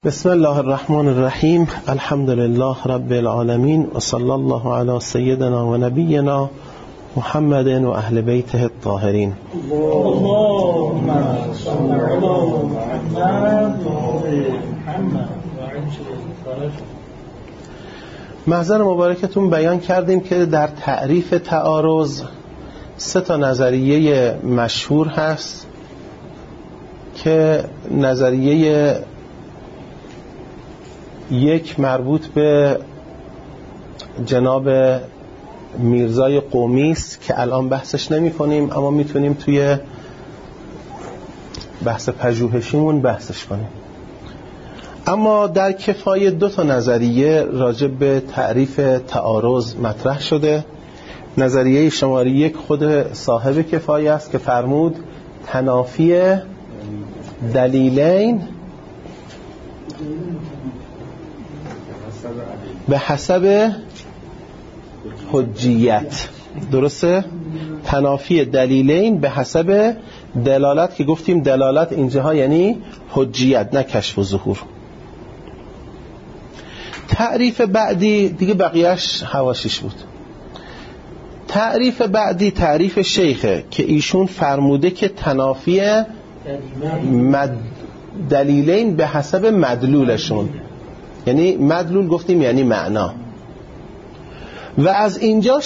بسم الله الرحمن الرحیم. الحمد لله رب العالمین و صلی الله علی سیدنا و نبینا محمد و اهل بیته الطاهرین. اللهم صل علی محمد و آل محمد. محضر مبارکتون بیان کردیم که در تعریف تعارض 3 نظریه مشهور هست که نظریه یک مربوط به جناب میرزای قمی است که الان بحثش نمی کنیم، اما میتونیم توی بحث پژوهشیمون بحثش کنیم. اما در کفایه 2 نظریه راجع به تعریف تعارض مطرح شده. نظریه شماره 1 خود صاحب کفایه است که فرمود تنافی دلیلین به حسب حجیت. درسته؟ تنافی دلیلین به حسب دلالت، که گفتیم دلالت اینجاها یعنی حجیت نه کشف و ظهور. تعریف بعدی دیگه بقیهش حواشیش بود. تعریف بعدی تعریف شیخه که ایشون فرموده که تنافی دلیلین به حسب مدلولشون، یعنی مدلول گفتیم یعنی معنا. و از اینجا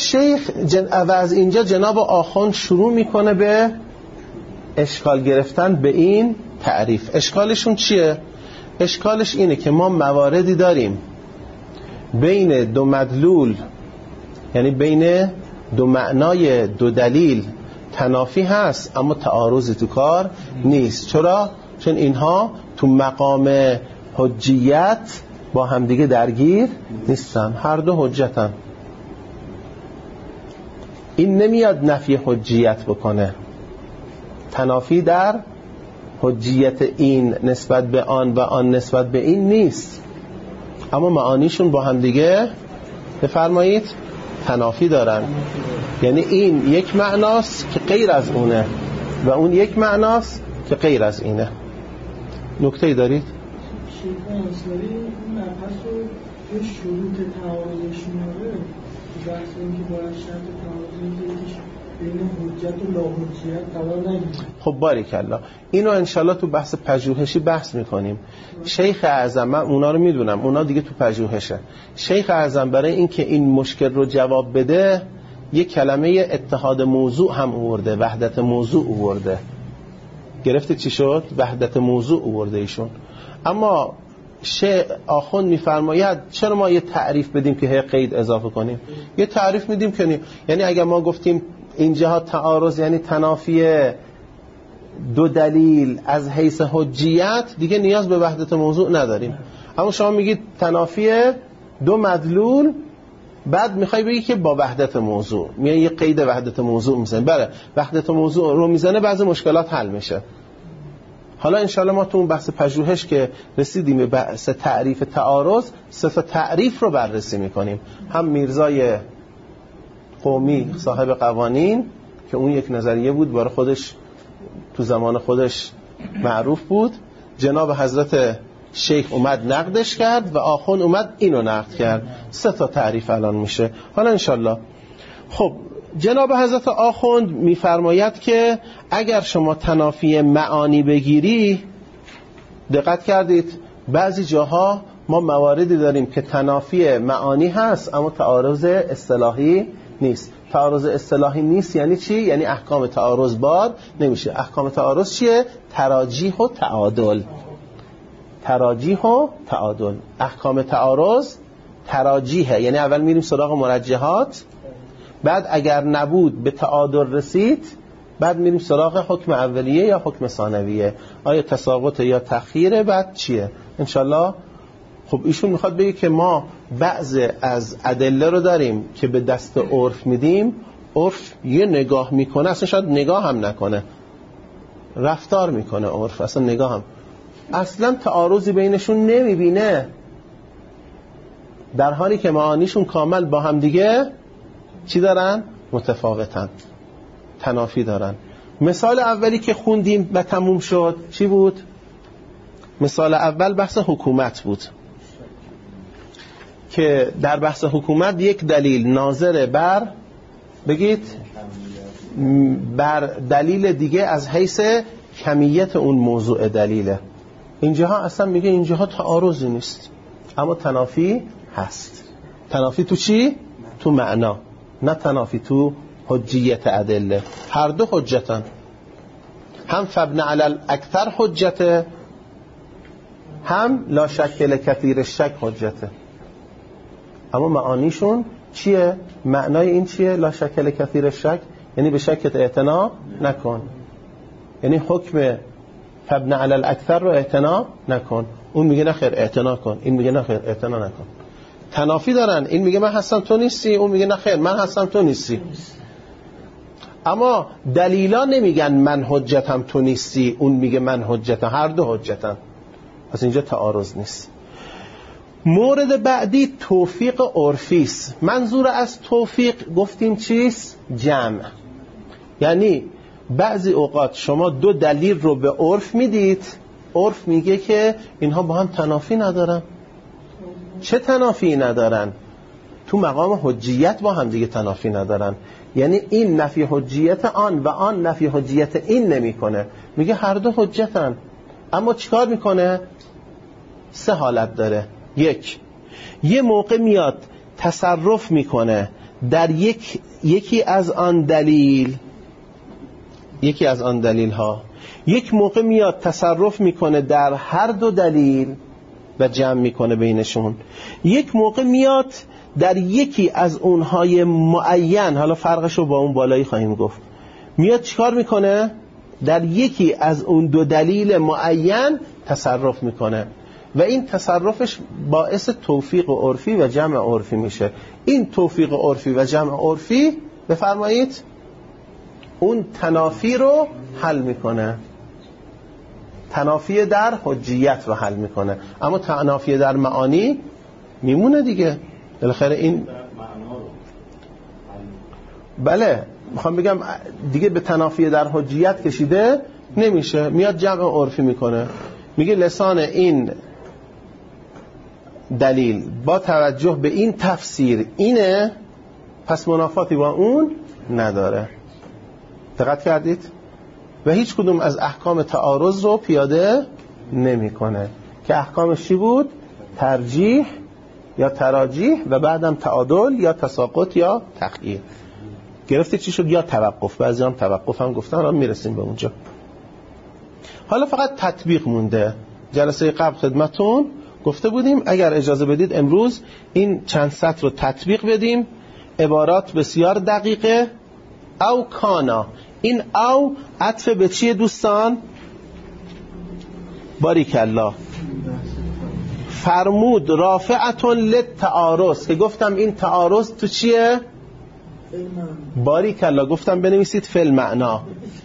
جناب آخوند شروع میکنه به اشکال گرفتن به این تعریف. اشکالشون چیه؟ اشکالش اینه که ما مواردی داریم بین 2 مدلول، یعنی بین 2 معنای 2 دلیل تنافی هست اما تعارضی تو کار نیست. چرا؟ چون اینها تو مقام حجیت با همدیگه درگیر نیستن، هر 2 حجتن. این نمیاد نفی حجیت بکنه، تنافی در حجیت این نسبت به آن و آن نسبت به این نیست، اما معانیشون با همدیگه بفرمایید تنافی دارن. یعنی این یک معناست که غیر از اونه و اون یک معناست که غیر از اینه. نکته‌ای دارید؟ شیخ انصاری این مبحث رو یه شروط تعارضشون رو بحث این که باید شرط تعارض یکیش بین حجت و لاحجیت قرار نگیره. خب باریکلا، اینو انشالله تو بحث پژوهشی بحث میکنیم. شیخ اعظم، من اونا رو میدونم، اونا دیگه تو پژوهشه. شیخ اعظم برای اینکه این مشکل رو جواب بده یه کلمه اتحاد موضوع هم آورده، وحدت موضوع آورده. گرفته چی شد؟ وحدت موضوع آورده ایشون. اما آخوند میفرماید چرا ما یه تعریف بدیم که هی قید اضافه کنیم؟ یه تعریف میدیم که یعنی اگر ما گفتیم اینجا تعارض یعنی تنافی 2 دلیل از حیث حجیت، دیگه نیاز به وحدت موضوع نداریم. اما شما میگید تنافی 2 مدلول، بعد میخوای بگی که با وحدت موضوع، میگه یه قید وحدت موضوع میزنه. بله، وحدت موضوع رو میزنه بعضی مشکلات حل میشه. حالا انشاءالله ما تو اون بحث پژوهش که رسیدیم به بحث تعریف تعارض 3 تعریف رو بررسی میکنیم. هم میرزای قمی صاحب قوانین که اون یک نظریه بود برای خودش، تو زمان خودش معروف بود، جناب حضرت شیخ اومد نقدش کرد و آخوند اومد اینو نقد کرد. 3 تعریف الان میشه. حالا انشاءالله خب جناب حضرت آخوند میفرماید که اگر شما تنافی معانی بگیری، دقت کردید بعضی جاها ما مواردی داریم که تنافی معانی هست اما تعارض اصطلاحی نیست. تعارض اصطلاحی نیست یعنی چی؟ یعنی احکام تعارض بار نمیشه. احکام تعارض چیه؟ تراجیح و تعادل. تراجیح و تعادل. احکام تعارض تراجیحه، یعنی اول میریم سراغ مرجحات، بعد اگر نبود به تعادل رسید، بعد میریم سراغ حکم اولیه یا حکم ثانویه، آیا تساقط یا تأخیره، بعد چیه انشالله. خب ایشون میخواد بگه که ما بعض از ادله رو داریم که به دست عرف میدیم، عرف یه نگاه میکنه، اصلا شاید نگاه هم نکنه، رفتار میکنه عرف، اصلا نگاه هم، اصلا تعارضی بینشون نمیبینه، در حالی که معانیشون کامل با هم دیگه چی دارن؟ متفاوتن، تنافی دارن. مثال اولی که خوندیم و تموم شد چی بود؟ مثال اول بحث حکومت بود که در بحث حکومت یک دلیل ناظر بر بگید بر دلیل دیگه از حیث کمیت اون موضوع دلیله. اینجاها اصلا میگه اینجاها تعارضی نیست اما تنافی هست. تنافی تو چی؟ تو معنا، نه تنافی تو حجیت ادله. هر دو حجتن، هم فبن علی الاکثر حجته، هم لا شک لکثیر الشک حجته. اما معانیشون چیه؟ معنای این چیه؟ لا شک لکثیر الشک یعنی به شکت اعتنا نکن، یعنی حکم فبن علی الاکثر رو اعتنا نکن. اون میگه نه خیر اعتنا کن، این میگه نه خیر اعتنا نکن. تنافی دارن، این میگه من هستم تو نیستی، اون میگه نه خیر من هستم تو نیستی. اما دلیلا نمیگن من حجتم تو نیستی، اون میگه من حجتم، هر دو حجتم. پس اینجا تعارض نیست. مورد بعدی توفیق عرفی است. منظور از توفیق گفتیم چیست؟ جمع. یعنی بعضی اوقات شما دو دلیل رو به عرف میدید، عرف میگه که اینها با هم تنافی ندارن. چه تنافی ندارن؟ تو مقام حجیت با هم دیگه تنافی ندارن. یعنی این نفی حجیت آن و آن نفی حجیت این نمیکنه، میگه هر دو حجتن. اما چیکار میکنه؟ سه حالت داره. یه موقع میاد تصرف میکنه در یکی از آن دلیل، یکی از آن دلیل ها. یک موقع میاد تصرف میکنه در هر دو دلیل و جمع میکنه بینشون. یک موقع میاد در یکی از اونهای معین، حالا فرقشو با اون بالایی خواهیم گفت، میاد چیکار میکنه؟ در یکی از اون دو دلیل معین تصرف میکنه و این تصرفش باعث توفیق عرفی و جمع عرفی میشه. این توفیق عرفی و جمع عرفی بفرمایید اون تنافی رو حل میکنه، تنافی در حجیت رو حل میکنه، اما تنافی در معانی میمونه دیگه. بالاخره این بله میخوام بگم دیگه به تنافی در حجیت کشیده نمیشه. میاد جمع عرفی میکنه، میگه لسان این دلیل با توجه به این تفسیر اینه، پس منافاتی با اون نداره. دقت کردید؟ و هیچ کدوم از احکام تعارض رو پیاده نمیکنه که احکامش چی بود؟ ترجیح یا تراجیح و بعدم تعادل یا تساقط یا تخییر. گرفته چی شد؟ یا توقف. بعضی هم توقف هم گفتن، هم میرسیم به اونجا. حالا فقط تطبیق مونده. جلسه قبل خدمتون گفته بودیم اگر اجازه بدید امروز این چند سطر رو تطبیق بدیم. عبارات بسیار دقیقه. او کانا، این او عطف به چیه دوستان؟ باریکالله. فرمود رافعتون للتعارض، که گفتم این تعارض تو چیه؟ باریکالله. گفتم بنویسید فی المعنا.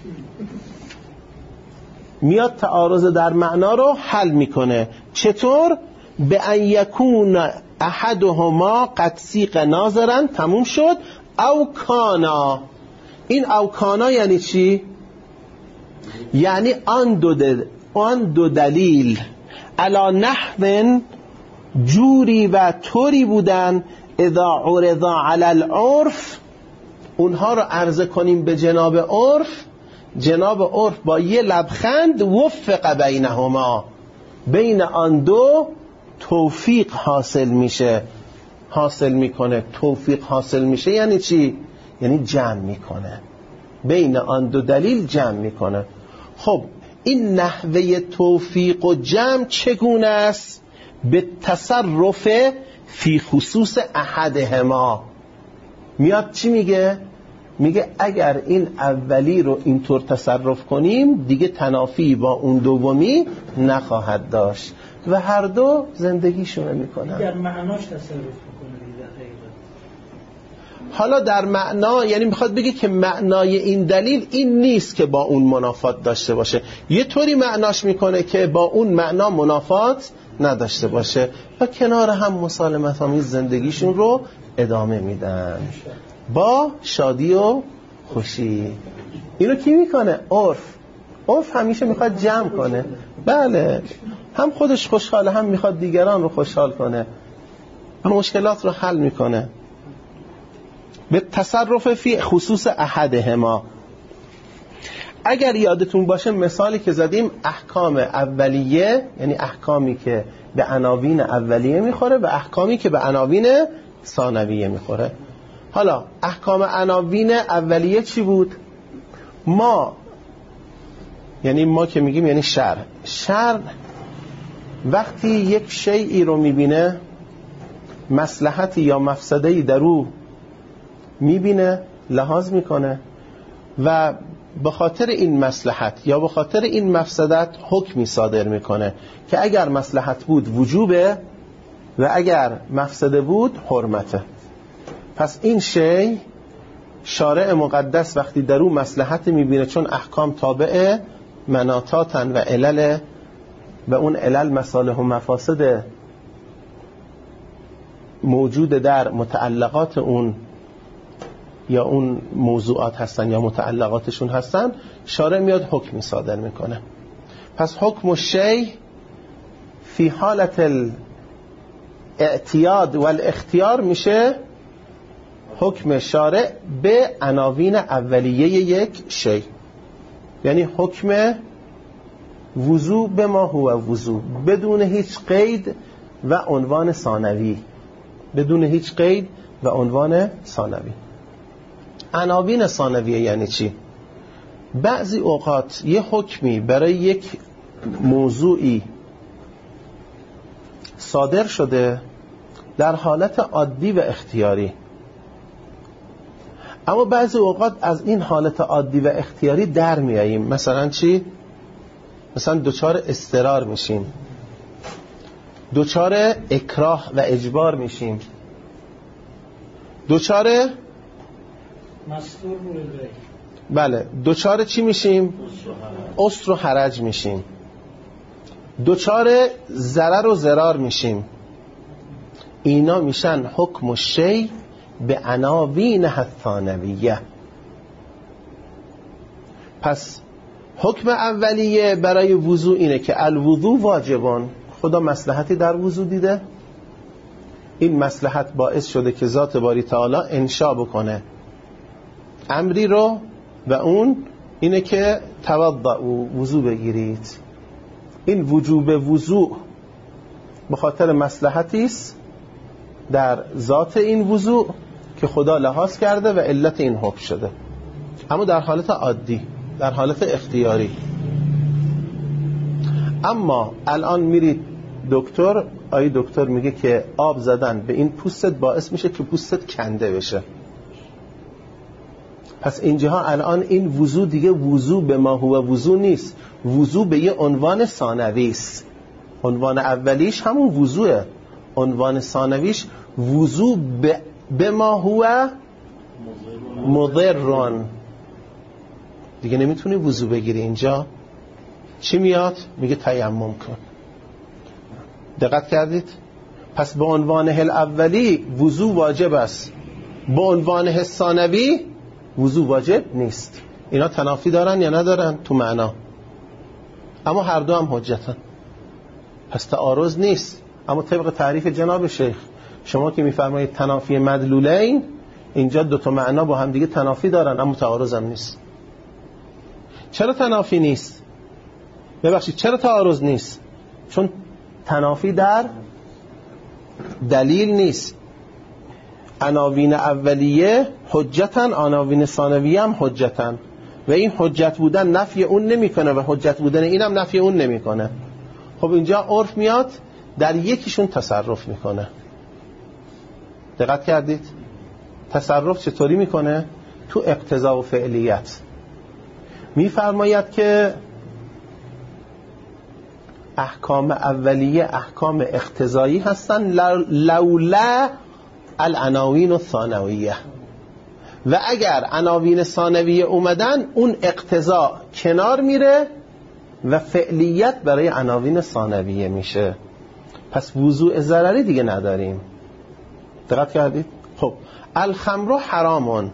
میاد تعارض در معنا رو حل میکنه. چطور؟ به ان یکون احدهما قد سیق ناظرا، تموم شد. او کانا، این او کانا یعنی چی؟ یعنی آن دو دلیل علا نحو جوری و طوری بودن اذا عرضا علی العرف، اونها رو عرضه کنیم به جناب عرف، جناب عرف با یه لبخند وفق بینهما، بین آن دو توفیق حاصل میشه، حاصل میکنه. توفیق حاصل میشه یعنی چی؟ یعنی جمع میکنه، بین آن دو دلیل جمع میکنه. خب این نحوه توفیق و جمع چگونه است؟ به تصرف فی خصوص احدهما. میاد چی میگه؟ میگه اگر این اولی رو اینطور تصرف کنیم دیگه تنافی با اون دومی نخواهد داشت و هر دو زندگیشونه میکنن. در معناش تصرف میکنه دیگه. حالا در معنا یعنی میخواد بگه که معنای این دلیل این نیست که با اون منافات داشته باشه، یه طوری معناش میکنه که با اون معنا منافات نداشته باشه و کنار هم مسالمت آمیز زندگیشون رو ادامه میدن با شادی و خوشی. اینو کی میکنه؟ عرف. عرف همیشه میخواد جمع کنه. بله هم خودش خوشحاله، هم میخواد دیگران رو خوشحال کنه، مشکلات رو حل میکنه. به تصرف فی خصوص احدهما. اگر یادتون باشه مثالی که زدیم احکام اولیه، یعنی احکامی که به عناوین اولیه میخوره و احکامی که به عناوین ثانویه میخوره. حالا احکام عناوین اولیه چی بود؟ ما، یعنی ما که میگیم یعنی شرع وقتی یک شیئی رو میبینه، مصلحتی یا مفسده‌ای در او میبینه، لحاظ میکنه و به خاطر این مصلحت یا به خاطر این مفسدت حکمی صادر میکنه که اگر مصلحت بود وجوبه و اگر مفسده بود حرمته. پس این شی شارع مقدس وقتی در او مصلحت میبینه، چون احکام تابع مناطاتن و علل، و اون علل مصالح و مفاسد موجود در متعلقات اون یا اون موضوعات هستن یا متعلقاتشون هستن، شارع میاد حکمی صادر میکنه. پس حکم الشیء فی حالت الاعتیاد و الاختیار میشه حکم شارع به عناوین اولیه یک شی، یعنی حکم وضو به ما هو وضو بدون هیچ قید و عنوان ثانوی، بدون هیچ قید و عنوان ثانوی. عناوین ثانویه یعنی چی؟ بعضی اوقات یه حکمی برای یک موضوعی صادر شده در حالت عادی و اختیاری، اما بعضی اوقات از این حالت عادی و اختیاری در میاییم. مثلا چی؟ مثلا دوچار اضطرار میشیم، دوچار اکراه و اجبار میشیم، دوچار بله دوچار چی میشیم؟ اسر و حرج میشیم، دوچار ضرر و ضرار میشیم. اینا میشن حکم الشیء به عناوین الثانویه. پس حکم اولیه برای وضو اینه که الوضو واجبون، خدا مصلحتی در وضو دیده، این مصلحت باعث شده که ذات باری تعالی انشا بکنه امری رو، و اون اینه که توضؤوا، وضو بگیرید. این وجوب وضو به خاطر مصلحتی است در ذات این وضو که خدا لحاظ کرده و علت این حکم شده، اما در حالت عادی، در حالت اختیاری. اما الان میرید دکتر، آی دکتر میگه که آب زدن به این پوستت باعث میشه که پوستت کنده بشه. پس اینجاها الان این وضو دیگه وضو به ما هو وضو نیست، وضو به یه عنوان ثانوی است. عنوان اولیش همون وضوه، عنوان ثانویش وضو به ما هو مضرون. دیگه نمیتونی وضو بگیری. اینجا چی میاد؟ میگه تیمم کن. دقت کردید؟ پس به عنوان اولی وضو واجب است، به عنوان ثانوی وضو واجب نیست. اینا تنافی دارن یا ندارن تو معنا؟ اما هر دو هم حجتن، پس تعارض نیست. اما طبق تعریف جناب شیخ شما که میفرمایید تنافی مدلولین، اینجا دو تا معنا با هم دیگه تنافی دارن اما تعارض هم نیست. چرا تنافی نیست؟ ببخشید چرا تعارض نیست؟ چون تنافی در دلیل نیست. عناوین اولیه حجتن، عناوین ثانویه هم حجتن، و این حجت بودن نفی اون نمیکنه و حجت بودن اینم نفی اون نمیکنه. خب اینجا عرف میاد در یکیشون تصرف میکنه. دقت کردید؟ تصرف چطوری میکنه؟ تو اقتضا و فعلیت میفرماید که احکام اولیه احکام اقتضایی هستن لولا العناوین الثانویه، و اگر عناوین ثانویه اومدن اون اقتضا کنار میره و فعلیت برای عناوین ثانویه میشه. پس وضوء ضرری دیگه نداریم. دقت کردید؟ خب الخمر حرامون،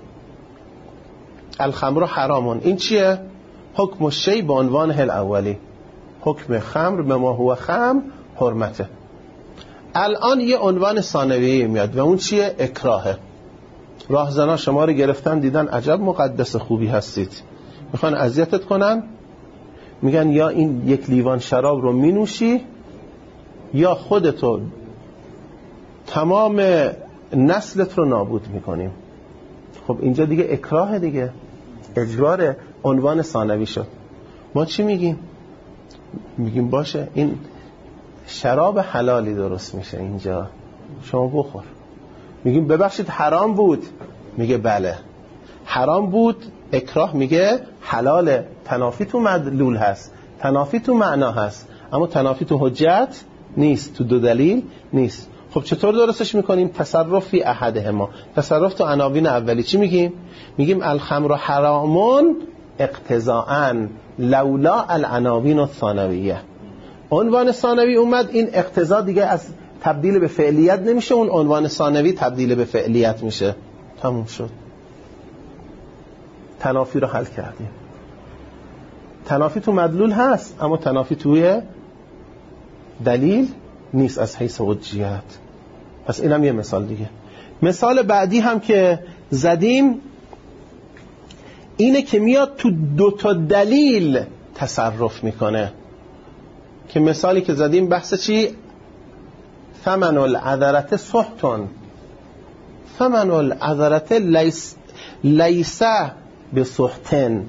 الخمر حرامون این چیه؟ حکم الشیء به عنوان الاولی. حکم خمر به ما هو خمر حرمته. الان یه عنوان ثانویه میاد و اون چیه؟ اکراهه. راهزنا شما رو گرفتن دیدن عجب مقدس خوبی هستید، میخوان اذیتت کنن، میگن یا این یک لیوان شراب رو مینوشی یا خودتو تمام نسلت رو نابود میکنیم. خب اینجا دیگه اکراه، دیگه اجبار، عنوان ثانوی شد. ما چی میگیم؟ میگیم باشه این شراب حلالی درست میشه اینجا، شما بخور. میگیم ببخشید حرام بود، میگه بله حرام بود. اکراه میگه حلاله، تنافی تو مدلول هست، تنافی تو معنا هست، اما تنافی تو حجت نیست، تو دو دلیل نیست. خب چطور درستش میکنیم؟ تصرف فی احدهما، تصرف تو عناوین اولی. چی میگیم؟ میگیم الخمر حرامون اقتضاءً لولا العناوین الثانویه. عنوان ثانوی اومد، این اقتضا دیگه از تبدیل به فعلیت نمیشه، اون عنوان ثانوی تبدیل به فعلیت میشه. تموم شد. تنافی رو حل کردیم. تنافی تو مدلول هست اما تنافی توی دلیل نیست از حیث حجیت. پس اینم یه مثال دیگه. مثال بعدی هم که زدیم اینه که میاد تو دوتا دلیل تصرف میکنه، که مثالی که زدیم بحث چی؟ ثمن العذرت سحتون، ثمن العذرت لیس بسحتن.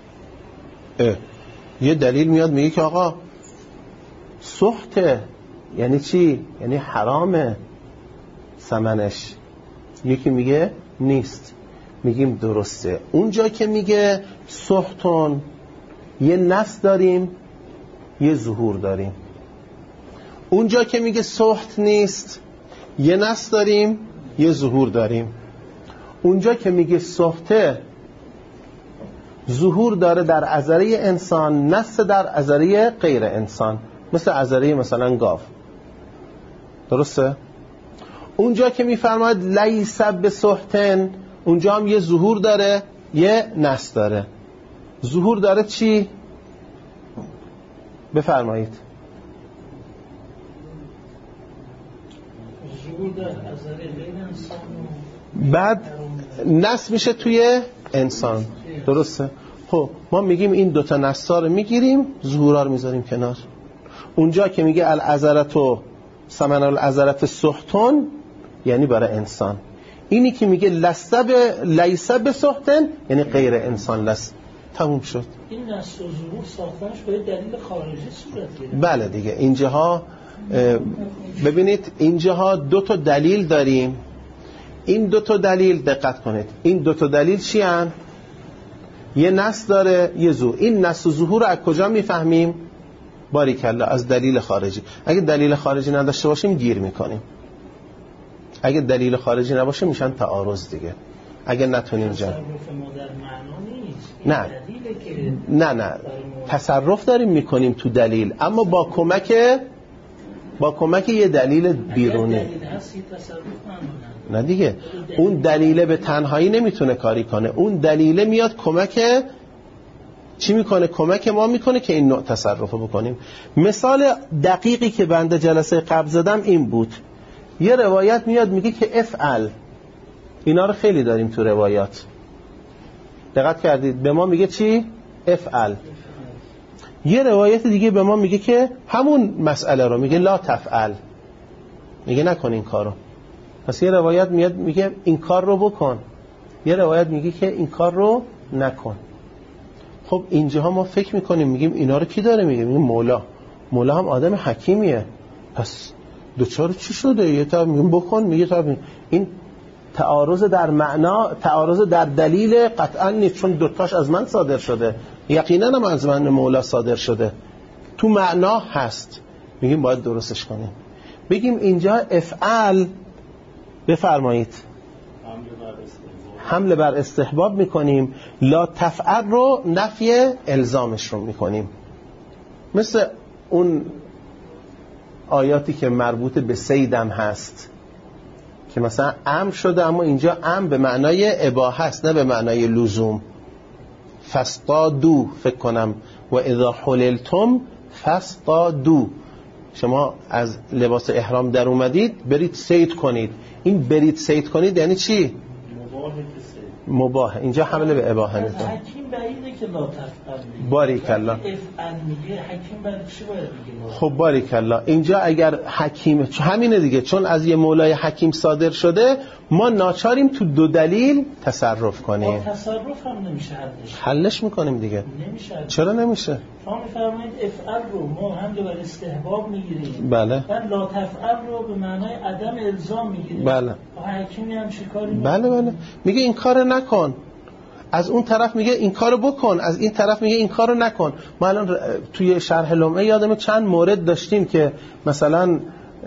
یه دلیل میاد میگه که آقا سحته یعنی چی؟ یعنی حرامه ثمنش. یکی میگه نیست، میگیم درسته. اونجا که میگه سحتون یه نص داریم یه ظهور داریم. اونجا که میگه سحت نیست یه نص داریم یه ظهور داریم. اونجا که میگه سحته ظهور داره در عذره انسان، نص در عذره غیر انسان، مثل عذره مثلا گاو. درسته؟ اونجا که میفرماید لیس بسحتن، اونجا هم یه ظهور داره یه نص داره. ظهور داره چی؟ بفرمایید. بعد نص میشه توی انسان. درسته؟ خب ما میگیم این دوتا نصا رو میگیریم، ظهورا رو میذاریم کنار. اونجا که میگه العذرت و ثمن العذرت سحتون یعنی برای انسان. اینی که میگه لیس بسحتن یعنی غیر انسان لست. تموم شد. این نص و ظهور ساختنش به دلیل خارجی صورت گرفت. بله دیگه. اینجاها ببینید اینجاها دو تا دلیل داریم. این دو تا دلیل دقت کنید، این دو تا دلیل چی هن؟ یه نص داره یه ظهور. این نص و ظهور رو از کجا میفهمیم؟ باریکلا از دلیل خارجی. اگه دلیل خارجی نداشته باشیم گیر میکنیم. اگه دلیل خارجی نباشه میشن تعارض دیگه. اگه نتونیم نه تصرف داریم میکنیم تو دلیل، اما با کمک یه دلیل بیرونی. نه دیگه، اون دلیل به تنهایی نمیتونه کاری کنه. اون دلیل میاد کمک چی میکنه؟ کمک ما میکنه که این نوع تصرف بکنیم. مثال دقیقی که بنده جلسه قبل زدم این بود. یه روایت میاد میگه که افعل. اینا رو خیلی داریم تو روایات، دقت کردید؟ به ما میگه چی؟ افعل. یه روایت دیگه به ما میگه که همون مسئله رو میگه لا تفعل، میگه نکن این کارو. پس یه روایت میاد میگه این کار رو بکن، یه روایت میگه که این کار رو نکن. خب اینجاها ما فکر میکنیم میگیم اینا رو کی داره میگه؟ میگیم مولا هم آدم حکیمیه. پس دوچار چی شده؟ یه تا میگیم بکن، میگه تا این تعارض در معنا، تعارض در دلیل قطعا نیست، چون دوتاش از من صادر شده، یقینا هم از من مولا صادر شده، تو معنا هست. میگیم باید درستش کنیم. بگیم اینجا افعل، بفرمایید، حمله بر استحباب میکنیم، لا تفعل رو نفی الزامش رو میکنیم. مثل اون آیاتی که مربوط به صیدم هست که مثلا امر شده، اما اینجا امر به معنای اباحه است نه به معنای لزوم. فاصطادوا فکر کنم و اذا حللتم فاصطادوا، شما از لباس احرام در اومدید برید صید کنید. این برید صید کنید یعنی چی؟ مباح. اینجا حمله به اباحه میکنه. حکیم بعیده که لا تفعل میگه. باریکالله. افعل میگه حکیم برای چی باید بگه؟ خب باریکالله. اینجا اگر حکیم همینه دیگه، چون از یه مولای حکیم صادر شده ما ناچاریم تو دو دلیل تصرف کنیم. تصرف هم نمیشه حلش میکنیم دیگه. نمیشه. چرا نمیشه؟ شما میفرمایید افعل رو ما هم بر استحباب میگیریم. بله. بعد لا تفعل رو به معنای عدم الزام میگیریم. بله. حکیمی هم شکاری بله. میگه این کار نکن. از اون طرف میگه این کارو بکن، از این طرف میگه این کارو نکن. ما الان توی شرح لمعه یادم چند مورد داشتیم که مثلا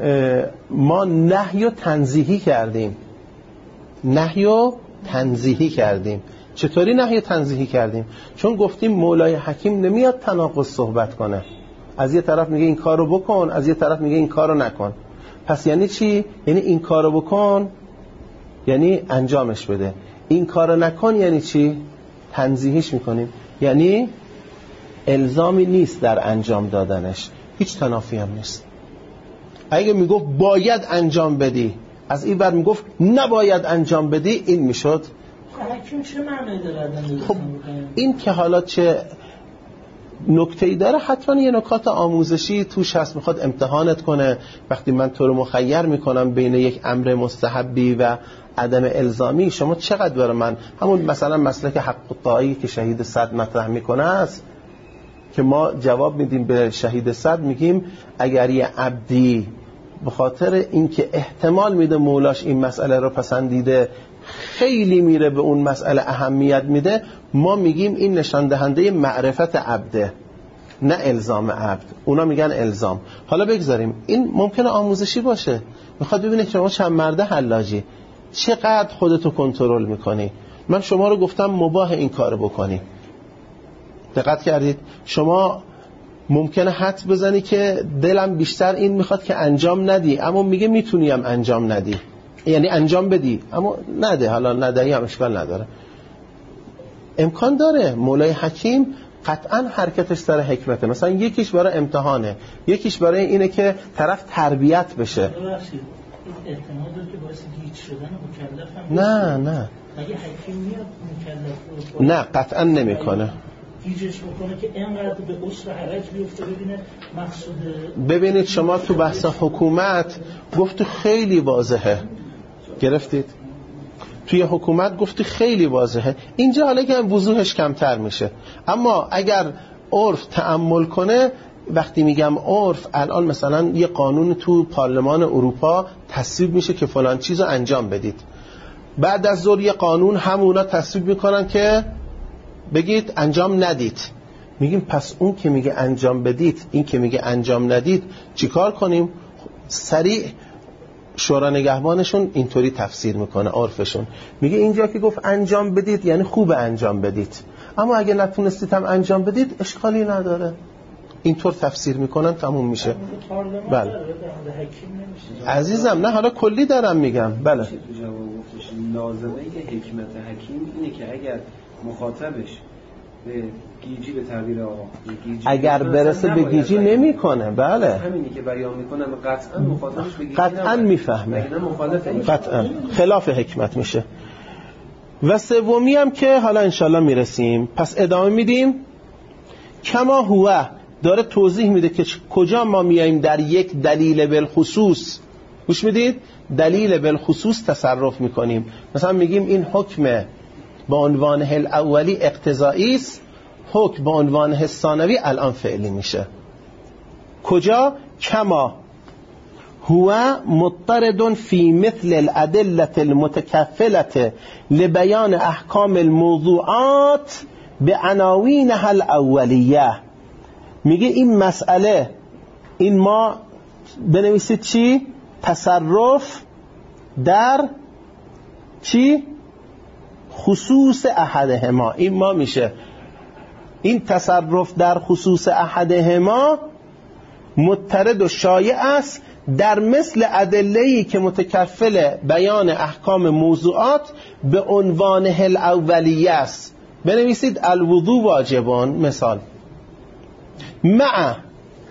ما نهی و تنزیهی کردیم. نهی و تنزیهی کردیم. چطوری نهی و تنزیهی کردیم؟ چون گفتیم مولای حکیم نمیاد تناقض صحبت کنه. از یه طرف میگه این کارو بکن، از یه طرف میگه این کارو نکن. پس یعنی چی؟ یعنی این کارو بکن یعنی انجامش بده، این کارو نکن یعنی چی؟ تنزیهش میکنیم، یعنی الزامی نیست در انجام دادنش، هیچ تنافی هم نیست. اگه میگفت باید انجام بدی، از این بر میگفت نباید انجام بدی، این میشد حکیم چه معنی داره؟ خب این که حالا چه نکته‌ای داره، حتما یه نکات آموزشی توش هست، میخواد امتحانت کنه. وقتی من تو رو مخیر میکنم بین یک امر مستحبی و عدم الزامی، شما چقدر برای من همون مثلا مسلک حق الطاعی که شهید صد مطرح میکنه است که ما جواب میدیم به شهید صد، میگیم اگر یه عبدی به خاطر اینکه احتمال میده مولاش این مسئله رو پسندیده خیلی میره به اون مسئله اهمیت میده، ما میگیم این نشان دهنده معرفت عبده نه الزام عبد. اونا میگن الزام. حالا بگذاریم این ممکنه آموزشی باشه، میخواد ببینه که شما چند مرده حلاجی چقدر خودتو کنترل میکنی. من شما رو گفتم مباح این کارو بکنی، دقت کردید؟ شما ممکنه حدس بزنی که دلم بیشتر این میخواد که انجام ندی، اما میگه میتونیم انجام ندی، یعنی انجام بدی اما نده، حالا ندهی هم اشکال نداره. امکان داره مولای حکیم قطعا حرکتش سر حکمته، مثلا یکیش برای امتحانه، یکیش برای اینه که طرف تربیت بشه. احتمال داره که باعث گیج شدن مکلف هم نه مگه حکیم میاد مکلف رو نه قطعا نمیکنه، گیجش میکنه که اینقدر به اسر حرج بیفته ببینه مقصود. ببینید شما تو بحث حکومت گفت خیلی واضحه، گرفتید؟ توی حکومت گفتی خیلی واضحه، اینجا حالا که وضوحش کمتر میشه. اما اگر عرف تأمل کنه، وقتی میگم عرف، الان مثلا یه قانون تو پارلمان اروپا تصویب میشه که فلان چیزو انجام بدید، بعد از ظهر یه قانون همونا تصویب میکنن که بگید انجام ندید. میگیم پس اون که میگه انجام بدید، این که میگه انجام ندید، چیکار کنیم؟ سریع شورا نگهبانشون اینطوری تفسیر میکنه عرفشون، میگه اینجا که گفت انجام بدید یعنی خوب انجام بدید، اما اگه نتونستید هم انجام بدید اشکالی نداره. اینطور تفسیر میکنن، تموم میشه. بله عزیزم، نه حالا کلی دارم میگم. بله لازمه که حکمت حکیم اینه که اگر مخاطبش به گیجی، به تعبیر آقا اگر برسه به گیجی نمیکنه، بله همینی که بیان میکنن قطعا مخاطبش به گیجی قطعا میفهمه، قطعا خلاف حکمت میشه. و سومی هم که حالا انشالله میرسیم، پس ادامه میدیم. کما هو داره توضیح میده که کجا ما میاییم در یک دلیل بالخصوص، گوش میدید، دلیل بالخصوص تصرف میکنیم. مثلا میگیم این حکم به عنوان الاولی اقتضایی است، حکم به عنوان ثانوی الان فعلی میشه. کجا؟ کما هو مضطرد فی مثل الادله المتکفله لبیان احکام الموضوعات بعناوینها الاولیه. میگه این مسئله، این ما بنویسید چی؟ تصرف در چی؟ خصوص احدهما. این ما میشه این تصرف در خصوص احدهما مضطرد و شایع است در مثل ادله‌ای که متکفل بیان احکام موضوعات به عنوان الاولیه است. بنویسید الوضو واجبان مثال، مع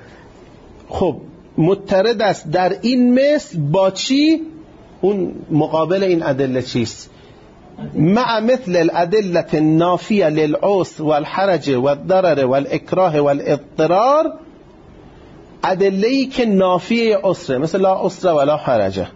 خب مترد است در این مثل با چی؟ اون مقابل این ادله چیست؟ مع مثل الادله النافیه للعسر والحرج والضرر والاکراه والاضطرار، ادله‌ای که نافیه عسره مثل لا عسر ولا حرجه،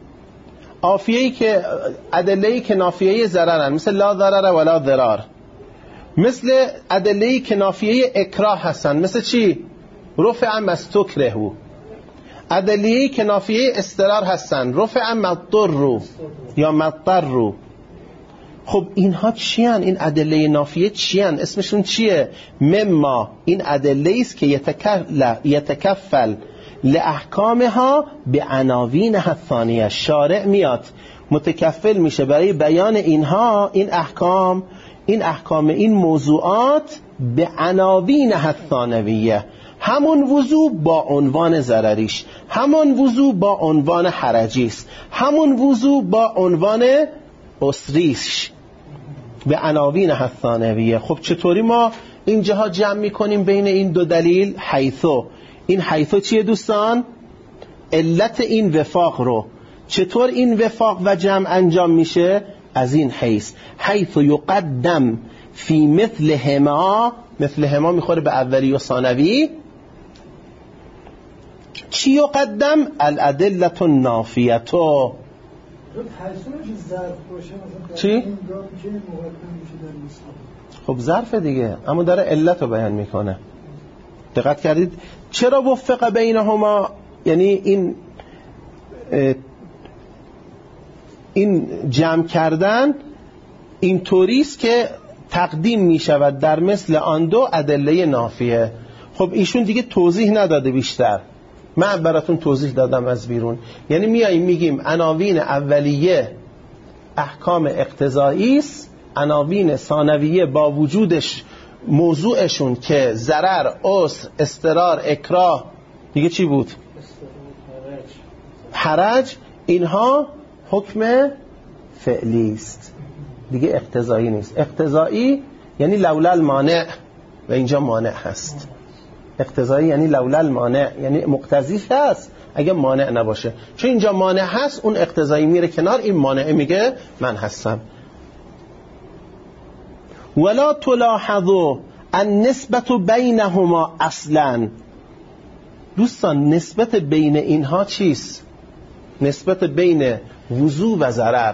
ادله‌ای که نافیه ضررن مثل لا ضرر ولا ضرار، مثل ادله‌ای که نافیه اکراه هستن مثل چی؟ رفع مستکره، ادله‌ای که نافیه استرار هستن رفع مضطر یا مضطر. خب اینها چی هن؟ این ادله نافیه چی هن؟ اسمشون چیه؟ مما، این ادله است که یتکفل لاحکامها به عناوینها الثانیه. شارع میاد متکفل میشه برای بیان اینها، این احکام این موضوعات به عناوینها الثانویه، همون وضوع با عنوان ضرریش، همون وضوع با عنوان حرجیش، همون وضوع با عنوان اسریش، به عناوین الثانویه. خب چطوری ما اینجاها جمع میکنیم بین این دو دلیل؟ حیثو، این حیثو چیه دوستان؟ علت این وفاق رو. چطور این وفاق و جمع انجام میشه؟ از این حیث یقدم فی مثلهما، مثلهما میخوره به اولی و ثانوی. چی یقدم؟ الادله النافیه. چی؟ خب ظرف دیگه، اما داره علت رو بیان میکنه. دقت کردید؟ چرا وفق بینهما؟ یعنی این جمع کردن این طوریست که تقدیم میشود در مثل آن دو ادله نافیه. خب ایشون دیگه توضیح نداده بیشتر، من براتون توضیح دادم از بیرون. یعنی میاییم میگیم عناوین اولیه احکام اقتضایی است، عناوین ثانویه با وجودش موضوعشون که ضرر، عسر، استرار، اکراه، دیگه چی بود؟ حرج، اینها حکم فعلی است، دیگه اقتضایی نیست. اقتضایی یعنی لولا المانع، و اینجا مانع هست. اقتضایی یعنی لولا المانع، یعنی مقتضی هست اگه مانع نباشه. چون اینجا مانع هست، اون اقتضایی میره کنار، این مانع میگه من هستم. ولا تلاحظوا النسبت بینهما اصلا. دوستان نسبت بین اینها چیست؟ نسبت بین وضوع و ضرر،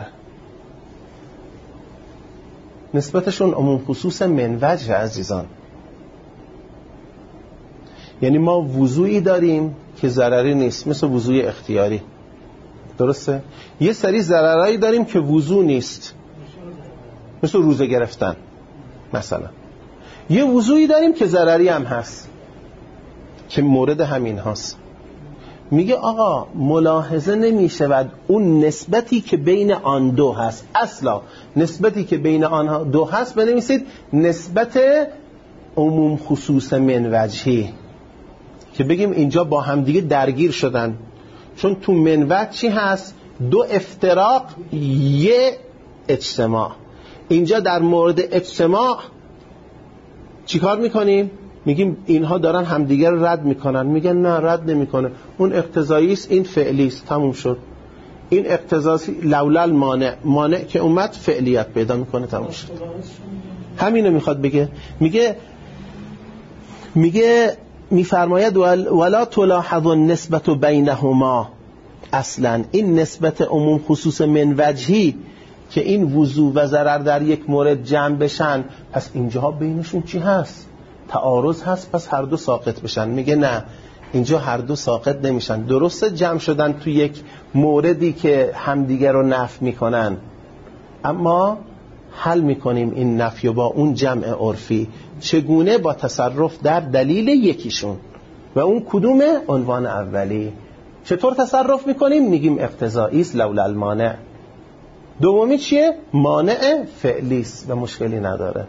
نسبتشون عموم خصوص من وجه عزیزان. یعنی ما وضوعی داریم که ضرری نیست، مثل وضوع اختیاری، درسته؟ یه سری ضررایی داریم که وضوع نیست، مثل روزه گرفتن مثلا. یه وضوعی داریم که ضرری هم هست که مورد همین هست. میگه آقا ملاحظه نمی شود اون نسبتی که بین آن دو هست. اصلا نسبتی که بین آن دو هست بنویسید نسبت عموم خصوص من وجهی، که بگیم اینجا با هم دیگه درگیر شدن. چون تو من وجه چی هست؟ دو افتراق، یه اجتماع. اینجا در مورد اجتماع چی کار میکنیم؟ میگیم اینها دارن همدیگر رو رد میکنن. میگن نه، رد نمیکنه، اون اقتضایی است، این فعلی است، تموم شد. این اقتضایی لولا المانع، مانع که اومد فعلیت پیدا میکنه، تموم شد. همینو میخواد بگه. میگه میفرماید ولا تلاحظ النسبت بینهما اصلا. این نسبت عموم خصوص من وجهی که این وضوع و ضرر در یک مورد جمع بشن، پس اینجاها بینشون چی هست؟ تعارض هست، پس هر دو ساقط بشن. میگه نه، اینجا هر دو ساقط نمیشن. درسته جمع شدن تو یک موردی که همدیگر رو نفی میکنن، اما حل میکنیم این نفی با اون جمع عرفی. چگونه؟ با تصرف در دلیل یکیشون، و اون کدومه؟ عنوان اولی. چطور تصرف میکنیم؟ میگیم اقتضایی است لولا المانع. دومی چیه؟ مانع فعلی است و مشکلی نداره.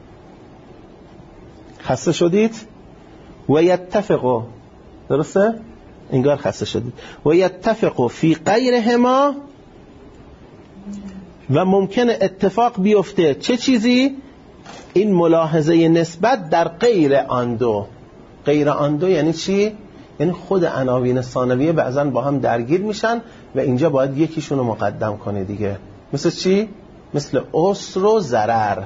خسته شدید؟ و یتفقوا، درسته؟ انگار خسته شدید. و یتفقوا فی غیرهما، و ممکنه اتفاق بیفته چه چیزی؟ این ملاحظه نسبت در غیر آن دو. غیر آن دو یعنی چی؟ یعنی خود عناوین ثانویه بعضن با هم درگیر میشن و اینجا باید یکیشون رو مقدم کنه دیگه. مثل چی؟ مثل عسر و ضرر.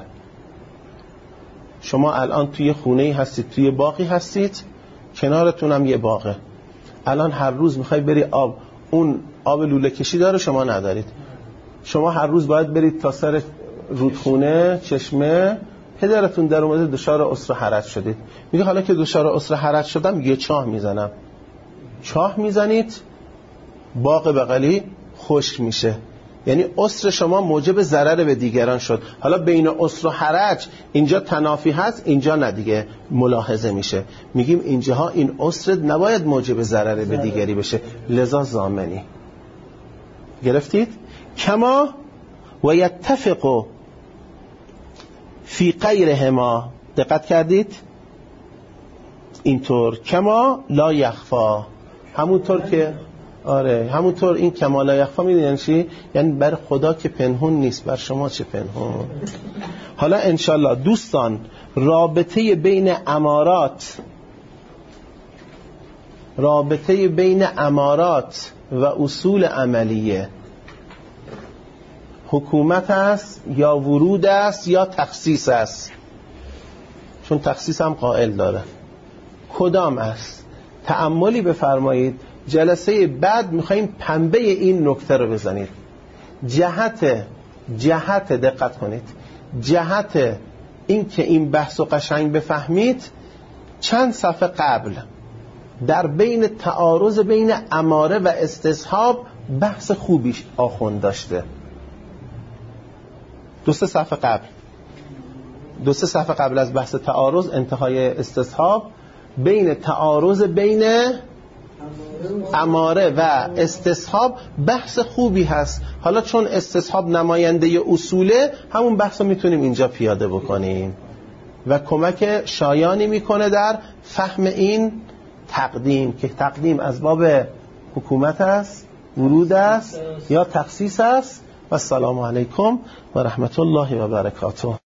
شما الان توی خونه‌ای هستید، توی باغی هستید، کنارتون هم یه باغه. الان هر روز میخوای بری اون آب لوله کشی داره، شما ندارید. شما هر روز باید برید تا سر رودخونه، چشمه، پدرتون در اومده دچار عسر حرج شدید. میگه حالا که دچار عسر حرج شدم یه چاه میزنم. چاه میزنید، باغ بغلی خشک میشه. یعنی عسر شما موجب ضرر به دیگران شد. حالا بین عسر و حرج اینجا تنافی هست، اینجا نه دیگه، ملاحظه میشه. میگیم اینجاها این عسر نباید موجب ضرر به دیگری بشه، لذا ضامنی. گرفتید؟ کما و یتفق فی غیرهما. دقت کردید؟ اینطور کما لا یخفا، همونطور که همونطور این کما لا یخفا میدونین چی؟ یعنی بر خدا که پنهون نیست، بر شما چه پنهون. حالا انشالله دوستان رابطه بین امارات و اصول عملیه حکومت است یا ورود است یا تخصیص است؟ چون تخصیص هم قائل داره. کدام است؟ تأملی بفرمایید. جلسه بعد میخواییم پنبه این نکته رو بزنید. جهت دقت کنید، جهت این که این بحث و قشنگ بفهمید، چند صفحه قبل در بین تعارض بین اماره و استصحاب بحث خوبی آخوند داشته. دو سه صفحه قبل از بحث تعارض، انتهای استصحاب، بین تعارض بین اماره و استصحاب بحث خوبی هست. حالا چون استصحاب نماینده اصوله، همون بحث رو میتونیم اینجا پیاده بکنیم و کمک شایانی میکنه در فهم این تقدیم، که تقدیم از باب حکومت است، ورود است یا تخصیص است. و السلام علیکم و رحمت الله و برکاته.